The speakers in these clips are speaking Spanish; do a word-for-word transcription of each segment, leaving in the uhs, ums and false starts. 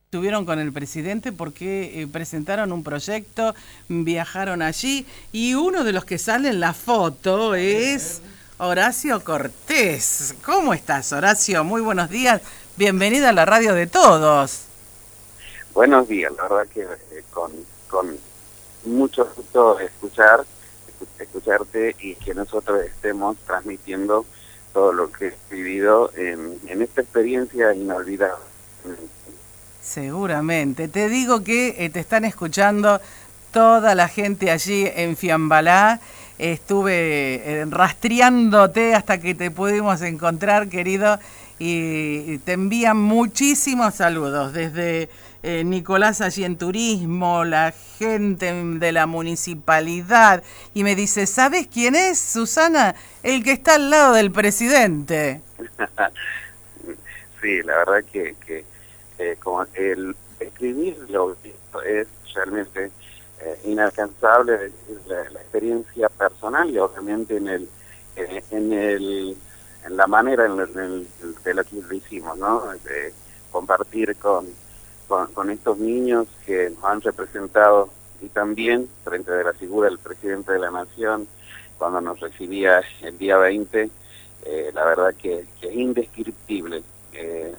Estuvieron con el presidente porque eh, presentaron un proyecto, viajaron allí y uno de los que sale en la foto es Horacio Cortés. ¿Cómo estás, Horacio? Muy buenos días. Bienvenida a la radio de todos. Buenos días, la verdad que eh, con, con mucho gusto escuchar, escucharte y que nosotros estemos transmitiendo todo lo que he vivido en, en esta experiencia inolvidable. Seguramente. Te digo que eh, te están escuchando toda la gente allí en Fiambalá. Estuve eh, rastreándote hasta que te pudimos encontrar, querido, y te envían muchísimos saludos desde eh, Nicolás allí en Turismo, la gente de la municipalidad, y me dice, ¿sabes quién es, Susana? El que está al lado del presidente. Sí, la verdad que... que Eh, como el escribirlo es realmente eh, inalcanzable, la, la experiencia personal y obviamente en el eh, en el en la manera en, el, en el, de lo que lo hicimos, ¿no? De compartir con, con con estos niños que nos han representado y también frente de la figura del presidente de la Nación cuando nos recibía el día veinte, eh, la verdad que, que es indescriptible. Eh,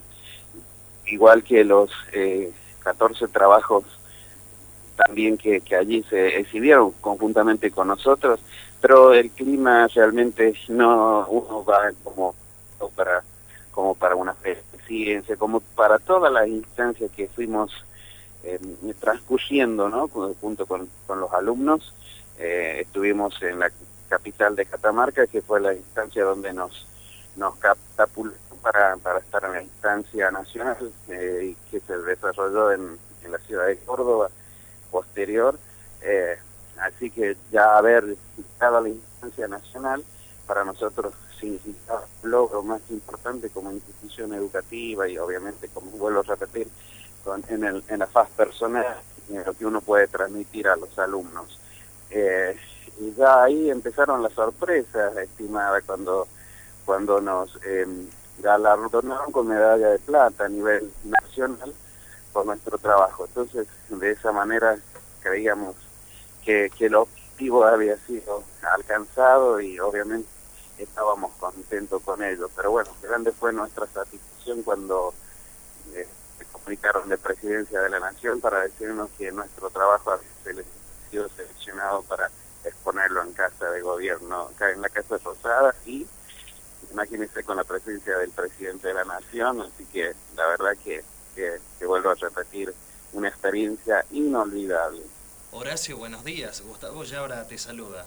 igual que los eh, catorce trabajos también que, que allí se exhibieron conjuntamente con nosotros, pero el clima realmente no uno va como para como para una presidencia, como para todas las instancias que fuimos eh, transcurriendo, ¿no? Junto con, con los alumnos, eh, estuvimos en la capital de Catamarca, que fue la instancia donde nos nos catapultó para, para estar en la instancia nacional eh, y que se desarrolló en, en la ciudad de Córdoba posterior. Eh, así que ya haber llegado a la instancia nacional para nosotros significaba un logro más importante como institución educativa y obviamente, como vuelvo a repetir, con, en, el, en la faz personal, en lo que uno puede transmitir a los alumnos. Eh, y ya ahí empezaron las sorpresas, estimada, cuando cuando nos eh, galardonaron con medalla de plata a nivel nacional por nuestro trabajo. Entonces, de esa manera creíamos que, que el objetivo había sido alcanzado y obviamente estábamos contentos con ello. Pero bueno, grande fue nuestra satisfacción cuando eh, se comunicaron de Presidencia de la Nación para decirnos que nuestro trabajo había sido seleccionado para exponerlo en Casa de Gobierno, acá en la Casa Rosada, y imagínense con la presencia del presidente de la Nación, así que la verdad que, que, que vuelvo a repetir, una experiencia inolvidable. Horacio, buenos días. Gustavo Yabra te saluda.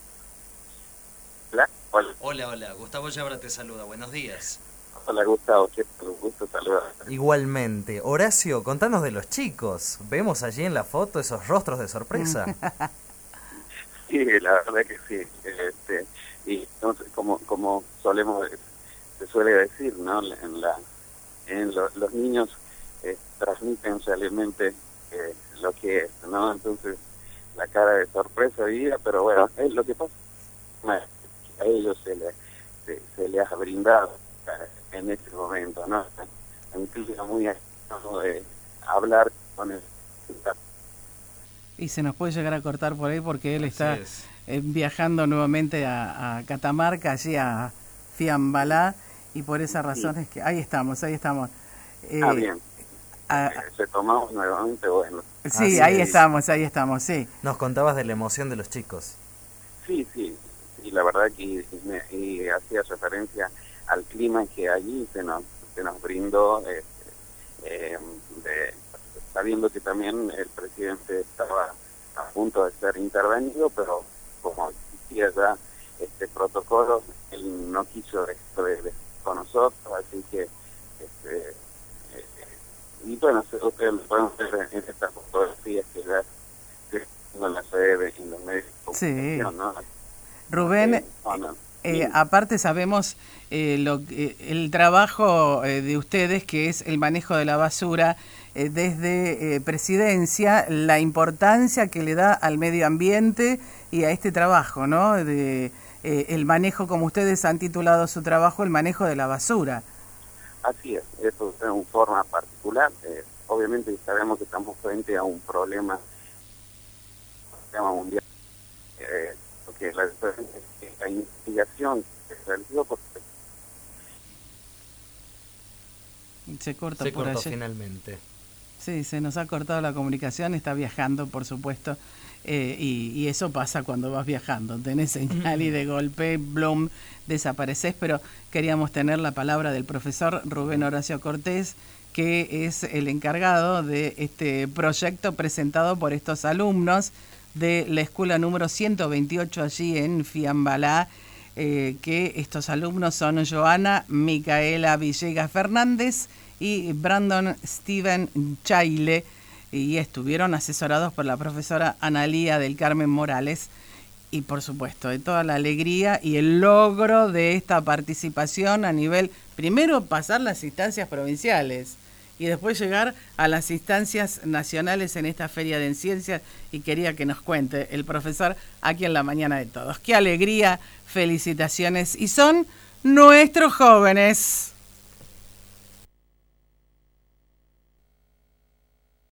Hola. Hola, hola, hola. Gustavo Yabra te saluda. Buenos días. Hola, Gustavo. Qué gusto saludar. Igualmente. Horacio, contanos de los chicos. Vemos allí en la foto esos rostros de sorpresa. Sí, la verdad que sí. Este, y entonces, como como solemos se suele decir, ¿no? En la en lo, los niños eh, transmiten realmente eh, lo que es, ¿no? Entonces la cara de sorpresa vivía, pero bueno, es lo que pasa. A ellos se les se, se les ha brindado en este momento, ¿no? Un clima muy ¿no? de hablar con el y se nos puede llegar a cortar por ahí porque él está eh, viajando nuevamente a, a Catamarca, allí a Fiambalá, y por esa razón sí. Es que ahí estamos, ahí estamos. Eh, ah, bien. A, se tomamos nuevamente, bueno. Sí, Así ahí es. estamos, ahí estamos, sí. Nos contabas de la emoción de los chicos. Sí, sí, y la verdad que y, y, y hacía referencia al clima que allí se nos, se nos brindó, eh, eh, de, sabiendo que también el presidente estaba a punto de ser intervenido, pero como existía ya este protocolo, él no quiso esto de, de, con nosotros, así que este, eh, y bueno, ustedes lo pueden ver en estas fotografías que ya en las redes, en los medios de comunicación, sí. ¿no? Rubén, eh, no, no. Eh, aparte sabemos eh, lo, eh, el trabajo eh, de ustedes, que es el manejo de la basura, eh, desde eh, Presidencia, la importancia que le da al medio ambiente y a este trabajo, ¿no? De, eh, el manejo, como ustedes han titulado su trabajo, el manejo de la basura. Así es, eso es una forma particular, eh, obviamente sabemos que estamos frente a un problema, problema mundial, eh, porque la, la investigación que se realizó por... Se corta se por cortó allí. finalmente. Sí, se nos ha cortado la comunicación, está viajando, por supuesto, eh, y, y eso pasa cuando vas viajando, tenés señal y de golpe, blum, desapareces, pero queríamos tener la palabra del profesor Rubén Horacio Cortés, que es el encargado de este proyecto presentado por estos alumnos de la escuela número ciento veintiocho allí en Fiambalá, eh, que estos alumnos son Joana Micaela Villegas Fernández y Brandon Steven Chaile, y estuvieron asesorados por la profesora Analía del Carmen Morales, y por supuesto de toda la alegría y el logro de esta participación a nivel, primero pasar las instancias provinciales y después llegar a las instancias nacionales en esta Feria de Ciencias, y quería que nos cuente el profesor aquí en La Mañana de Todos. ¡Qué alegría! Felicitaciones, y son nuestros jóvenes.